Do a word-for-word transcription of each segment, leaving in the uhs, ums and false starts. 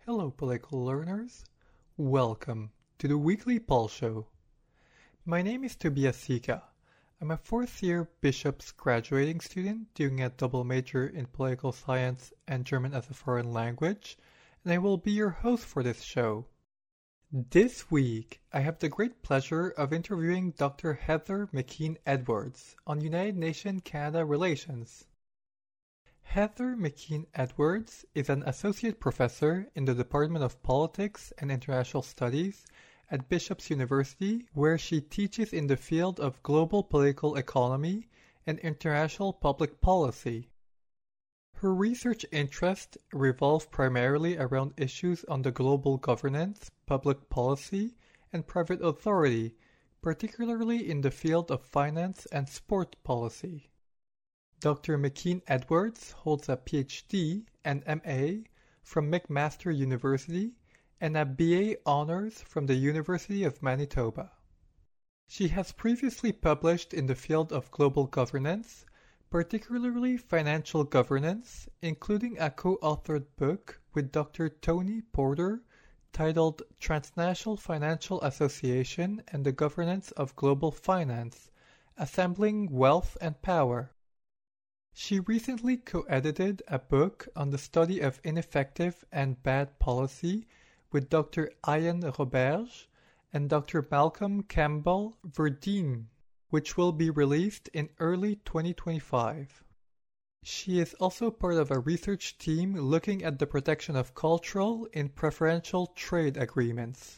Hello, political learners. Welcome to the weekly Paul Show. My name is Tobias Sika. I'm a fourth year Bishop's graduating student doing a double major in political science and German as a foreign language, and I will be your host for this show. This week, I have the great pleasure of interviewing Doctor Heather McKean Edwards on United Nations-Canada relations. Heather McKean Edwards is an associate professor in the Department of Politics and International Studies at Bishop's University, where she teaches in the field of global political economy and international public policy. Her research interests revolve primarily around issues on the global governance, public policy, and private authority, particularly in the field of finance and sport policy. Doctor McKean Edwards holds a P H D and M A from McMaster University and a B A Honours from the University of Manitoba. She has previously published in the field of global governance, particularly financial governance, including a co-authored book with Doctor Tony Porter titled Transnational Financial Association and the Governance of Global Finance, Assembling Wealth and Power. She recently co-edited a book on the study of ineffective and bad policy with Doctor Ian Roberge and Doctor Malcolm Campbell Verdeen, which will be released in early twenty twenty-five. She is also part of a research team looking at the protection of cultural in preferential trade agreements.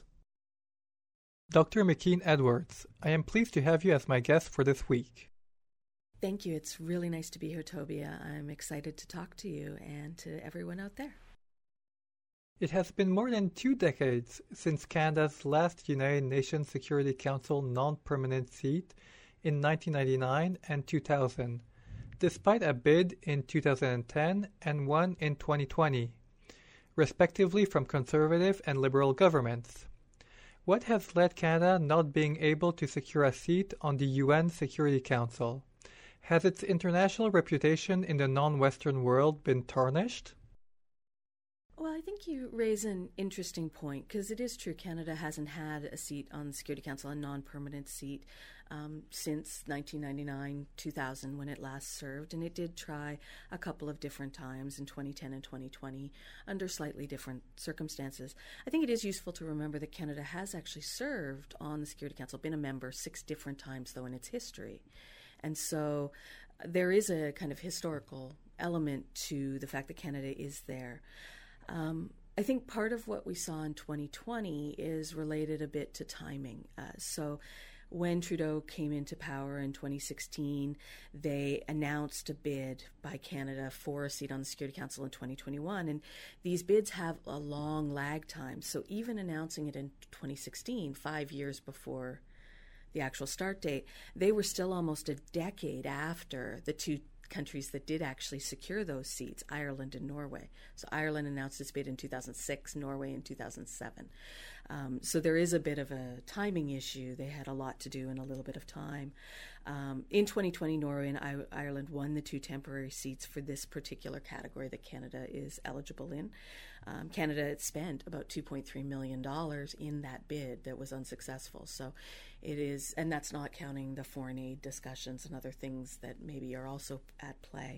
Doctor McKean Edwards, I am pleased to have you as my guest for this week. Thank you. It's really nice to be here, Tobia. I'm excited to talk to you and to everyone out there. It has been more than two decades since Canada's last United Nations Security Council non-permanent seat in nineteen ninety-nine and two thousand, despite a bid in two thousand ten and one in twenty twenty, respectively from Conservative and Liberal governments. What has led Canada not being able to secure a seat on the U N Security Council? Has its international reputation in the non-Western world been tarnished? Well, I think you raise an interesting point, because it is true Canada hasn't had a seat on the Security Council, a non-permanent seat, um, since nineteen ninety-nine two thousand when it last served, and it did try a couple of different times in twenty ten and twenty twenty under slightly different circumstances. I think it is useful to remember that Canada has actually served on the Security Council, been a member six different times, though, in its history. And so there is a kind of historical element to the fact that Canada is there. Um, I think part of what we saw in twenty twenty is related a bit to timing. Uh, so when Trudeau came into power in twenty sixteen, they announced a bid by Canada for a seat on the Security Council in twenty twenty-one. And these bids have a long lag time. So even announcing it in twenty sixteen, five years before the actual start date, they were still almost a decade after the two countries that did actually secure those seats, Ireland and Norway. So Ireland announced its bid in two thousand six, Norway in two thousand seven. Um, so there is a bit of a timing issue. They had a lot to do in a little bit of time. Um, in twenty twenty, Norway and I- Ireland won the two temporary seats for this particular category that Canada is eligible in. Um, Canada had spent about two point three million dollars in that bid that was unsuccessful. So it is, and that's not counting the foreign aid discussions and other things that maybe are also at play.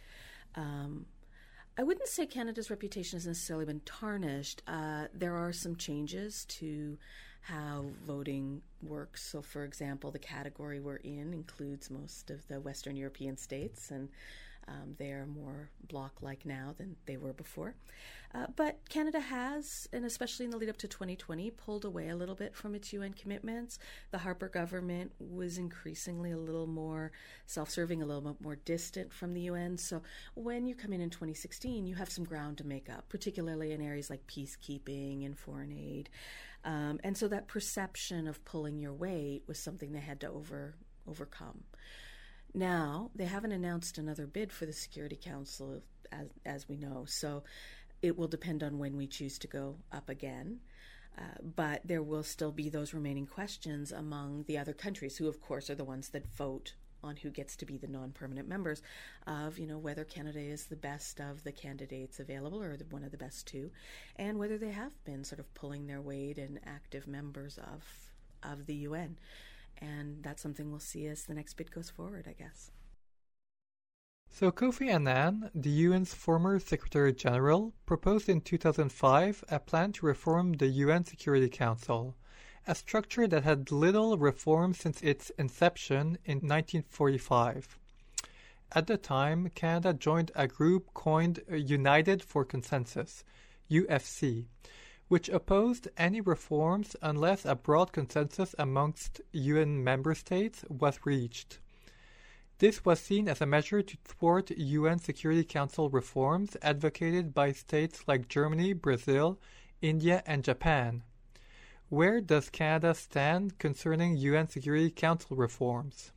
Um, I wouldn't say Canada's reputation has necessarily been tarnished. Uh, there are some changes to how voting works. So, for example, the category we're in includes most of the Western European states, and um, they are more bloc-like now than they were before. Uh, but Canada has, and especially in the lead up to twenty twenty, pulled away a little bit from its U N commitments. The Harper government was increasingly a little more self-serving, a little bit more distant from the U N. So when you come in in twenty sixteen, you have some ground to make up, particularly in areas like peacekeeping and foreign aid. Um, and so that perception of pulling your weight was something they had to over overcome. Now, they haven't announced another bid for the Security Council, as, as we know, so it will depend on when we choose to go up again. Uh, but there will still be those remaining questions among the other countries, who, of course, are the ones that vote on who gets to be the non-permanent members of, you know, whether Canada is the best of the candidates available or the, one of the best two, and whether they have been sort of pulling their weight and active members of of the U N. And that's something we'll see as the next bid goes forward, I guess. So Kofi Annan, the U N's former Secretary General, proposed in two thousand five a plan to reform the U N Security Council, a structure that had little reform since its inception in nineteen forty-five. At the time, Canada joined a group coined United for Consensus, U F C, which opposed any reforms unless a broad consensus amongst U N member states was reached. This was seen as a measure to thwart U N Security Council reforms advocated by states like Germany, Brazil, India, and Japan. Where does Canada stand concerning U N Security Council reforms?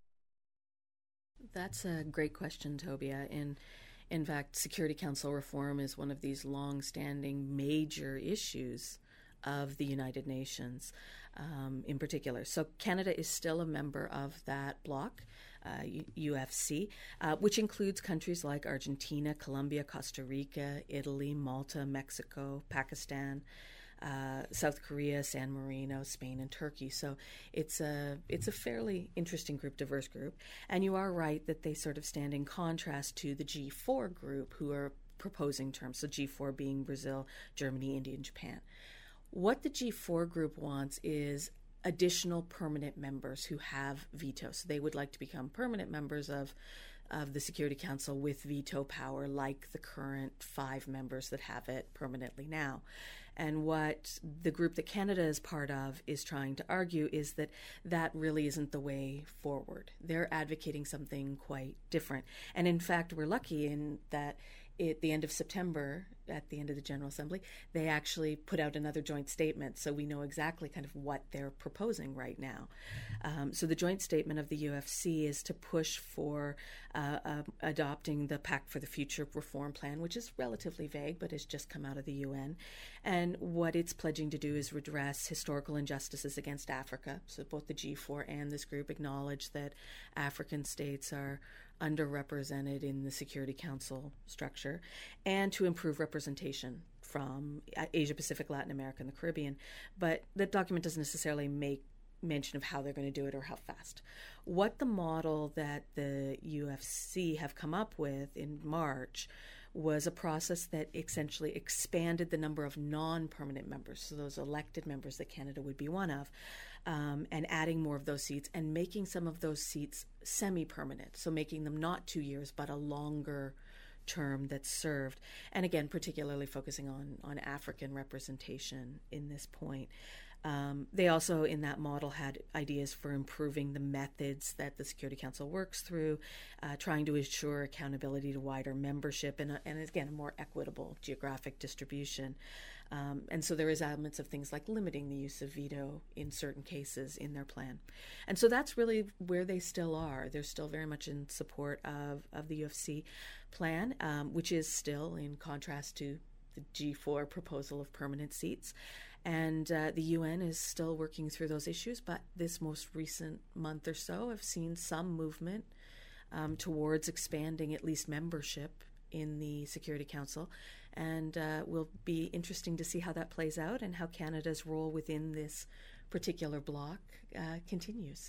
That's a great question, Tobia. In, in fact, Security Council reform is one of these long-standing major issues of the United Nations um, in particular. So Canada is still a member of that bloc. Uh, U F C, uh, which includes countries like Argentina, Colombia, Costa Rica, Italy, Malta, Mexico, Pakistan, uh, South Korea, San Marino, Spain, and Turkey. So it's a it's a fairly interesting group, diverse group. And you are right that they sort of stand in contrast to the G four group, who are proposing terms. So G four being Brazil, Germany, India, and Japan. What the G four group wants is additional permanent members who have veto. So they would like to become permanent members of, of the Security Council with veto power, like the current five members that have it permanently now. And what the group that Canada is part of is trying to argue is that that really isn't the way forward. They're advocating something quite different. And in fact, we're lucky in that at the end of September, at the end of the General Assembly, they actually put out another joint statement, so we know exactly kind of what they're proposing right now. Um, so the joint statement of the U F C is to push for uh, uh, adopting the Pact for the Future reform plan, which is relatively vague, but has just come out of the U N. And what it's pledging to do is redress historical injustices against Africa. So both the G four and this group acknowledge that African states are underrepresented in the Security Council structure, and to improve representation from Asia Pacific, Latin America, and the Caribbean. But the document doesn't necessarily make mention of how they're going to do it or how fast. What the model that the U F C have come up with in March was a process that essentially expanded the number of non-permanent members, so those elected members that Canada would be one of, um, and adding more of those seats and making some of those seats semi-permanent, so making them not two years but a longer term that's served. And again, particularly focusing on, on African representation in this point. Um, they also, in that model, had ideas for improving the methods that the Security Council works through, uh, trying to ensure accountability to wider membership and, and again, a more equitable geographic distribution. Um, and so there is elements of things like limiting the use of veto in certain cases in their plan. And so that's really where they still are. They're still very much in support of, of the U F C plan, um, which is still in contrast to the G four proposal of permanent seats. And uh, the U N is still working through those issues, but this most recent month or so have seen some movement um, towards expanding at least membership in the Security Council. And uh, will be interesting to see how that plays out and how Canada's role within this particular bloc uh, continues.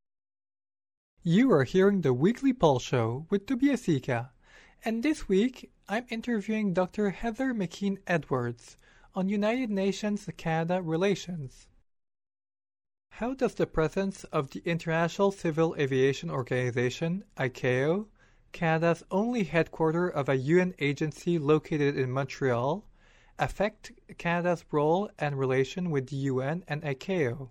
You are hearing the Weekly Pulse Show with Tobias Sika. And this week, I'm interviewing Doctor Heather McKean-Edwards on United Nations-Canada relations. How does the presence of the International Civil Aviation Organization, I C A O, Canada's only headquarters of a U N agency located in Montreal, affect Canada's role and relation with the U N and I C A O?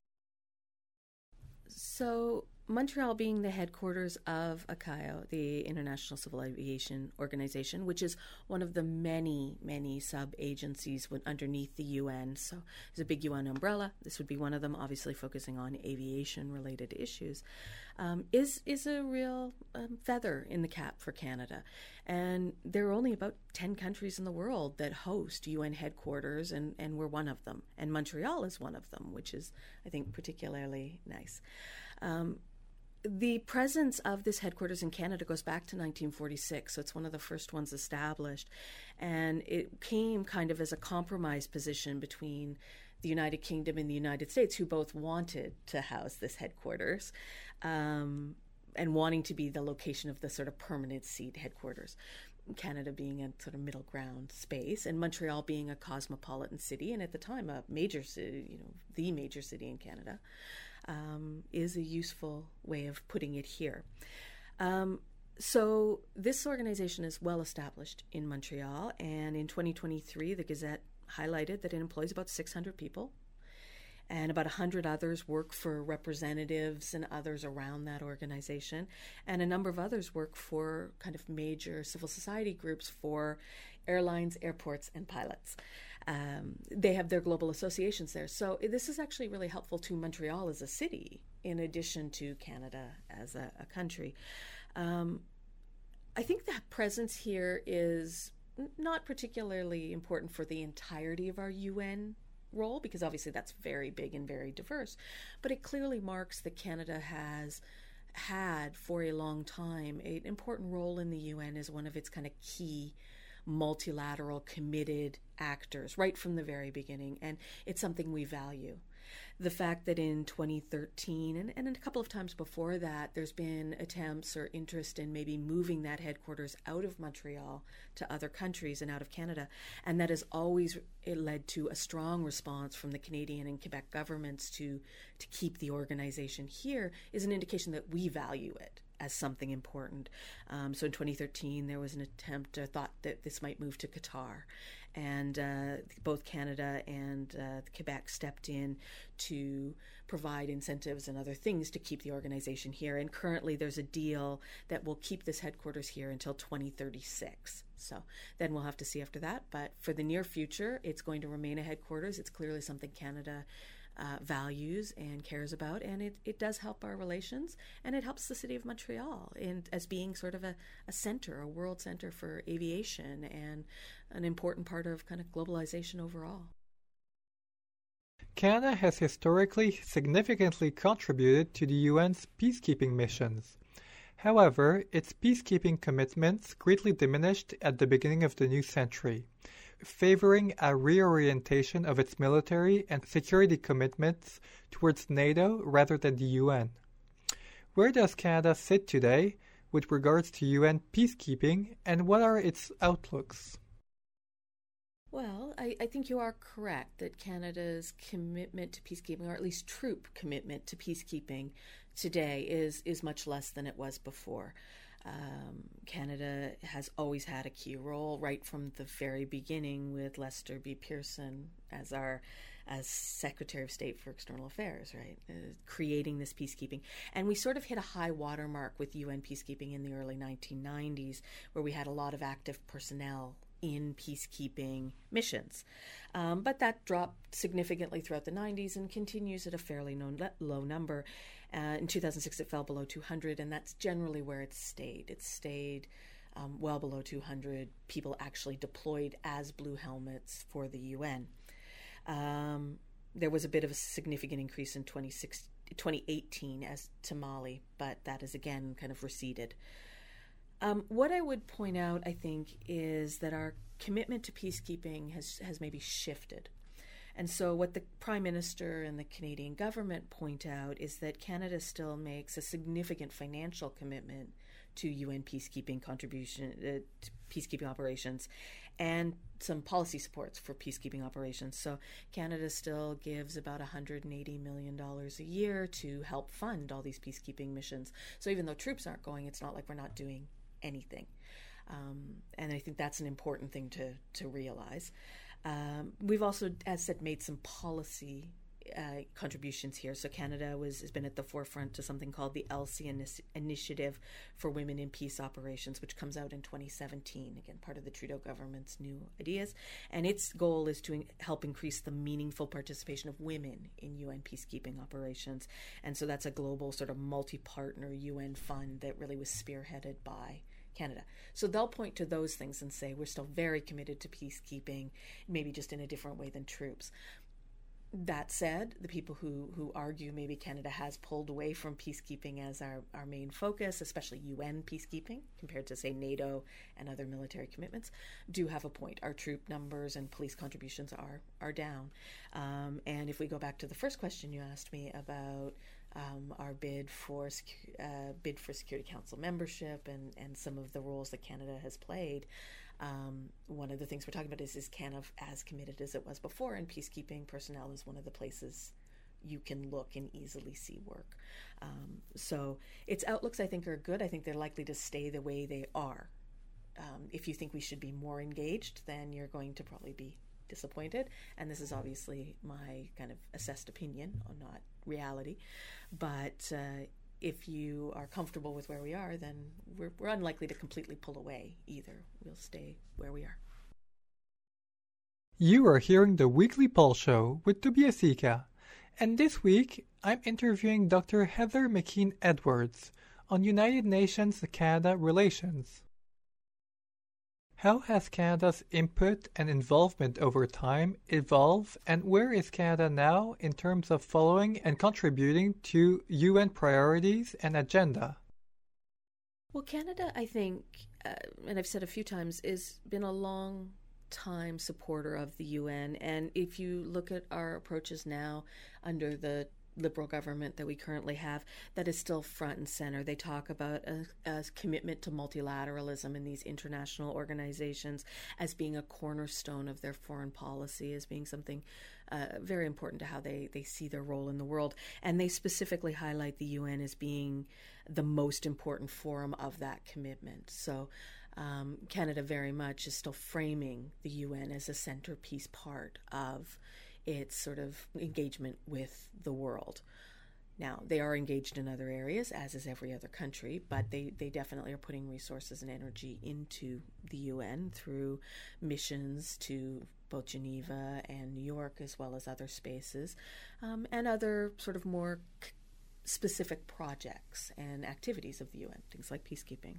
So, Montreal being the headquarters of I C A O, the International Civil Aviation Organization, which is one of the many, many sub-agencies underneath the U N. So there's a big U N umbrella. This would be one of them, obviously focusing on aviation-related issues, um, is, is a real um, feather in the cap for Canada. And there are only about ten countries in the world that host U N headquarters, and, and we're one of them. And Montreal is one of them, which is, I think, particularly nice. Um, The presence of this headquarters in Canada goes back to nineteen forty-six, so it's one of the first ones established. And it came kind of as a compromise position between the United Kingdom and the United States, who both wanted to house this headquarters um, and wanting to be the location of the sort of permanent seat headquarters. Canada being a sort of middle ground space, and Montreal being a cosmopolitan city, and at the time a major city, you know, the major city in Canada. Um, is a useful way of putting it here. Um, so this organization is well established in Montreal, and in twenty twenty-three, the Gazette highlighted that it employs about six hundred people, and about one hundred others work for representatives and others around that organization, and a number of others work for kind of major civil society groups for airlines, airports, and pilots. Um, they have their global associations there. So this is actually really helpful to Montreal as a city, in addition to Canada as a, a country. Um, I think that presence here is not particularly important for the entirety of our U N role, because obviously that's very big and very diverse, but it clearly marks that Canada has had for a long time an important role in the U N as one of its kind of key multilateral committed actors right from the very beginning, and it's something we value. The fact that in twenty thirteen and, and a couple of times before that there's been attempts or interest in maybe moving that headquarters out of Montreal to other countries and out of Canada, and that has always it led to a strong response from the Canadian and Quebec governments to to keep the organization here, is an indication that we value it as something important. Um, so in twenty thirteen, there was an attempt, a thought that this might move to Qatar. And uh, both Canada and uh, Quebec stepped in to provide incentives and other things to keep the organization here. And currently there's a deal that will keep this headquarters here until twenty thirty-six. So then we'll have to see after that. But for the near future, it's going to remain a headquarters. It's clearly something Canada Uh, values and cares about, and it, it does help our relations, and it helps the city of Montreal in, as being sort of a, a center, a world center for aviation, and an important part of kind of globalization overall. Canada has historically significantly contributed to the U N's peacekeeping missions. However, its peacekeeping commitments greatly diminished at the beginning of the new century, favoring a reorientation of its military and security commitments towards NATO rather than the U N. Where does Canada sit today with regards to U N peacekeeping, and what are its outlooks? Well, I, I think you are correct that Canada's commitment to peacekeeping, or at least troop commitment to peacekeeping today, is, is much less than it was before. Um, Canada has always had a key role right from the very beginning, with Lester B. Pearson as our as Secretary of State for External Affairs, right, uh, creating this peacekeeping. And we sort of hit a high watermark with U N peacekeeping in the early nineteen nineties, where we had a lot of active personnel in peacekeeping missions. Um, but that dropped significantly throughout the nineties and continues at a fairly known le- low number. Uh, in two thousand six, it fell below two hundred, and that's generally where it's stayed. It's stayed um, well below two hundred people actually deployed as blue helmets for the U N. Um, there was a bit of a significant increase in twenty eighteen as to Mali, but that has again kind of receded. Um, what I would point out, I think, is that our commitment to peacekeeping has, has maybe shifted. And so what the Prime Minister and the Canadian government point out is that Canada still makes a significant financial commitment to U N peacekeeping contribution, uh, to peacekeeping operations, and some policy supports for peacekeeping operations. So Canada still gives about one hundred eighty million dollars a year to help fund all these peacekeeping missions. So even though troops aren't going, it's not like we're not doing anything. Um, and I think that's an important thing to, to realize. Um, we've also, as said, made some policy uh, contributions here. So Canada was has been at the forefront to something called the ELSI Initiative for Women in Peace Operations, which comes out in twenty seventeen. Again, part of the Trudeau government's new ideas. And its goal is to in- help increase the meaningful participation of women in U N peacekeeping operations. And so that's a global sort of multi-partner U N fund that really was spearheaded by Canada. So they'll point to those things and say we're still very committed to peacekeeping, maybe just in a different way than troops. That said, the people who, who argue maybe Canada has pulled away from peacekeeping as our, our main focus, especially U N peacekeeping, compared to, say, NATO and other military commitments, do have a point. Our troop numbers and police contributions are, are down. Um, and if we go back to the first question you asked me about um, our bid for uh, bid for Security Council membership and, and some of the roles that Canada has played, Um, one of the things we're talking about is, is Canada as committed as it was before, and peacekeeping personnel is one of the places you can look and easily see work. Um, so its outlooks, I think, are good. I think they're likely to stay the way they are. Um, if you think we should be more engaged, then you're going to probably be disappointed. And this is obviously my kind of assessed opinion, or not reality. But uh, if you are comfortable with where we are, then we're, we're unlikely to completely pull away either. We'll stay where we are. You are hearing the Weekly Pulse Show with Tobias Ika, and this week I'm interviewing Doctor Heather McKean-Edwards on United Nations-Canada relations. How has Canada's input and involvement over time evolved, and where is Canada now in terms of following and contributing to U N priorities and agenda? Well, Canada, I think, uh, and I've said a few times, has been a long time supporter of the U N. And if you look at our approaches now under the Liberal government that we currently have, that is still front and center. They talk about a, a commitment to multilateralism in these international organizations as being a cornerstone of their foreign policy, as being something uh, very important to how they, they see their role in the world. And they specifically highlight the U N as being the most important forum of that commitment. So um, Canada very much is still framing the U N as a centerpiece part of its sort of engagement with the world. Now, they are engaged in other areas, as is every other country, but they, they definitely are putting resources and energy into the U N through missions to both Geneva and New York, as well as other spaces, um, and other sort of more c- specific projects and activities of the U N, things like peacekeeping.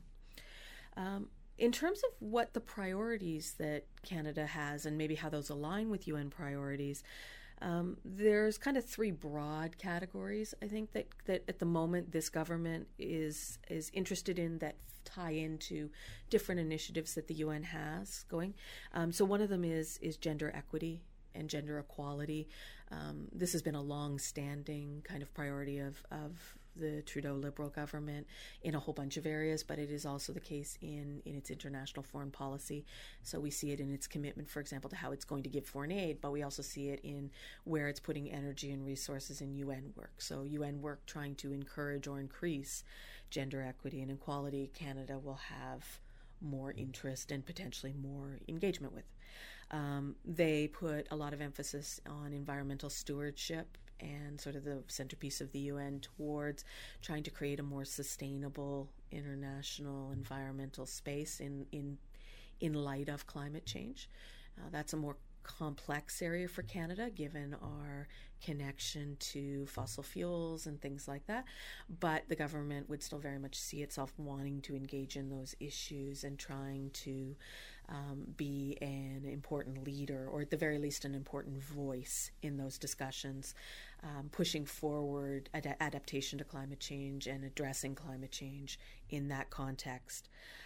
Um, In terms of what the priorities that Canada has and maybe how those align with U N priorities, um, there's kind of three broad categories, I think, that, that at the moment this government is is interested in that tie into different initiatives that the U N has going. Um, so one of them is is gender equity and gender equality. Um, this has been a long-standing kind of priority of, of the Trudeau Liberal government in a whole bunch of areas, but it is also the case in, in its international foreign policy. So we see it in its commitment, for example, to how it's going to give foreign aid, but we also see it in where it's putting energy and resources in U N work. So U N work trying to encourage or increase gender equity and equality, Canada will have more interest and potentially more engagement with. Um, they put a lot of emphasis on environmental stewardship and sort of the centerpiece of the U N towards trying to create a more sustainable international environmental space in in, in light of climate change. Uh, that's a more complex area for Canada, given our connection to fossil fuels and things like that. But the government would still very much see itself wanting to engage in those issues and trying to um, be an important leader, or at the very least an important voice in those discussions, um, pushing forward ad- adaptation to climate change and addressing climate change in that context.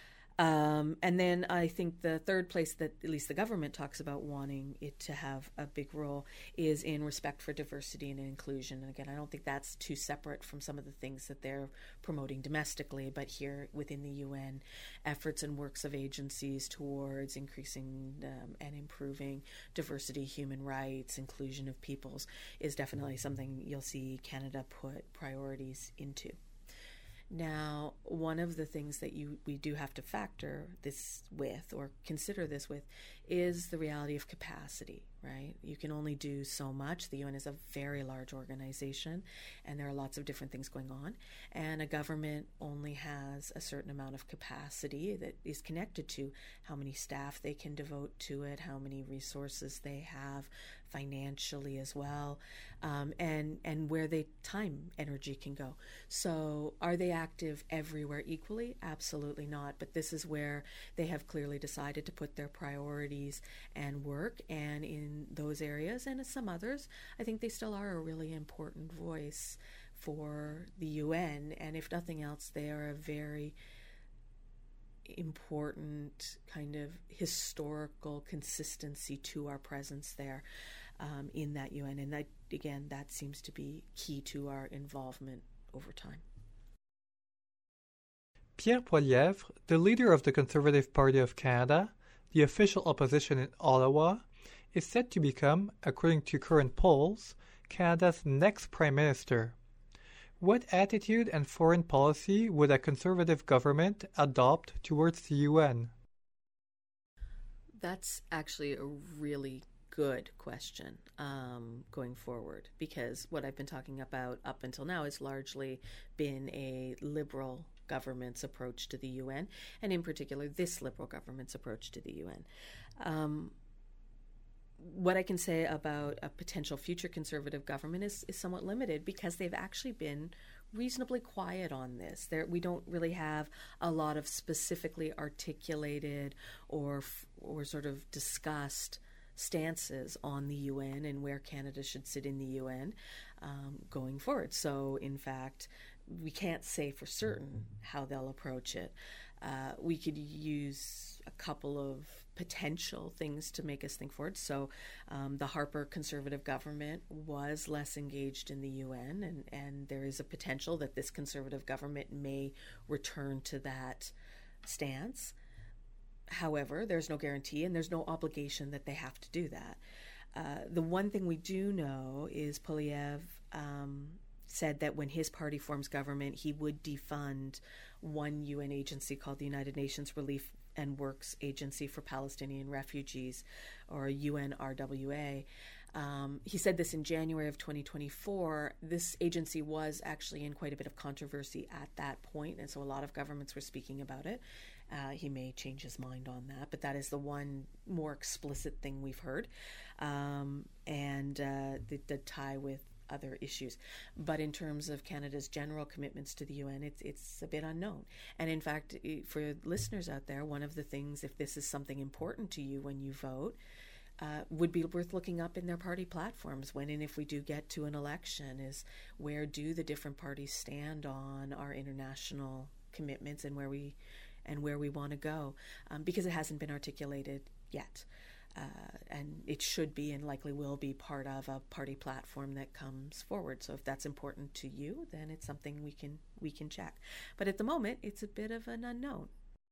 Um, and then I think the third place that at least the government talks about wanting it to have a big role is in respect for diversity and inclusion. And again, I don't think that's too separate from some of the things that they're promoting domestically, but here within the U N, efforts and works of agencies towards increasing um, and improving diversity, human rights, inclusion of peoples is definitely something you'll see Canada put priorities into. Now, one of the things that you we do have to factor this with, or consider this with, is the reality of capacity, right? You can only do so much. The U N is a very large organization, and there are lots of different things going on. And a government only has a certain amount of capacity that is connected to how many staff they can devote to it, how many resources they have financially as well, um, and, and where they time energy can go. So are they active everywhere equally? Absolutely not. But this is where they have clearly decided to put their priorities and work. And in those those areas, and some others, I think they still are a really important voice for the U N, and if nothing else, they are a very important kind of historical consistency to our presence there um, in that U N, and that, again, that seems to be key to our involvement over time. Pierre Poilievre, the leader of the Conservative Party of Canada, the official opposition in Ottawa, is set to become, according to current polls, Canada's next Prime Minister. What attitude and foreign policy would a Conservative government adopt towards the U N? That's actually a really good question um, going forward, because what I've been talking about up until now has largely been a Liberal government's approach to the U N, and in particular this Liberal government's approach to the U N. Um, what I can say about a potential future Conservative government is, is somewhat limited, because they've actually been reasonably quiet on this. There, we don't really have a lot of specifically articulated or or sort of discussed stances on the U N and where Canada should sit in the U N um, going forward. So, in fact, we can't say for certain how they'll approach it. Uh, we could use a couple of potential things to make us think forward. So um, the Harper Conservative government was less engaged in the U N, and, and there is a potential that this Conservative government may return to that stance. However, there's no guarantee and there's no obligation that they have to do that. Uh, the one thing we do know is Poilievre um, said that when his party forms government, he would defund one U N agency called the United Nations Relief and Works Agency for Palestinian Refugees, or U N R W A. Um, he said this in January of twenty twenty-four. This agency was actually in quite a bit of controversy at that point, and so a lot of governments were speaking about it. Uh, he may change his mind on that, but that is the one more explicit thing we've heard, um, and uh, the, the tie with other issues. But in terms of Canada's general commitments to the U N, it's it's a bit unknown. And in fact, for listeners out there, one of the things, if this is something important to you when you vote, uh, would be worth looking up in their party platforms when and if we do get to an election, is where do the different parties stand on our international commitments and where we and where we want to go, um, because it hasn't been articulated yet. Uh, and it should be and likely will be part of a party platform that comes forward. So if that's important to you, then it's something we can we can check. But at the moment, it's a bit of an unknown.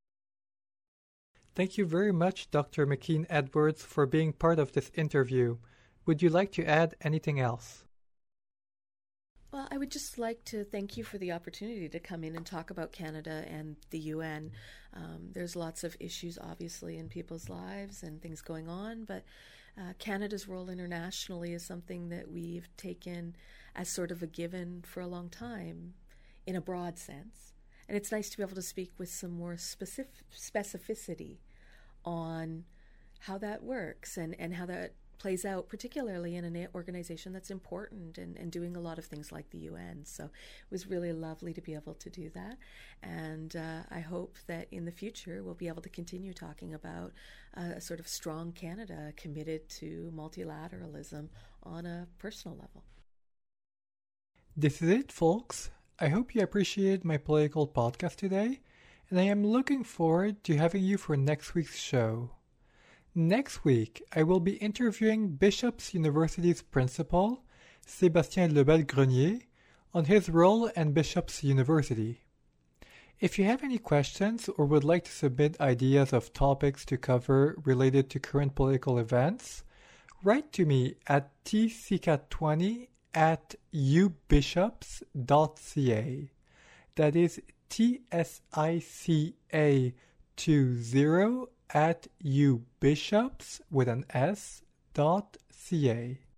Thank you very much, Doctor McKean Edwards, for being part of this interview. Would you like to add anything else? Well, I would just like to thank you for the opportunity to come in and talk about Canada and the U N. Um, there's lots of issues, obviously, in people's lives and things going on, but uh, Canada's role internationally is something that we've taken as sort of a given for a long time, in a broad sense. And it's nice to be able to speak with some more specific specificity on how that works and, and how that plays out, particularly in an organization that's important and, and doing a lot of things like the U N. So it was really lovely to be able to do that. And uh, I hope that in the future we'll be able to continue talking about uh, a sort of strong Canada committed to multilateralism on a personal level. This is it, folks. I hope you appreciated my political podcast today, and I am looking forward to having you for next week's show. Next week, I will be interviewing Bishop's University's principal, Sébastien Lebel-Grenier, on his role and Bishop's University. If you have any questions or would like to submit ideas of topics to cover related to current political events, write to me at t c c a t twenty at u bishops dot c a. That is T S I C A twenty at ubishops with an S dot ca.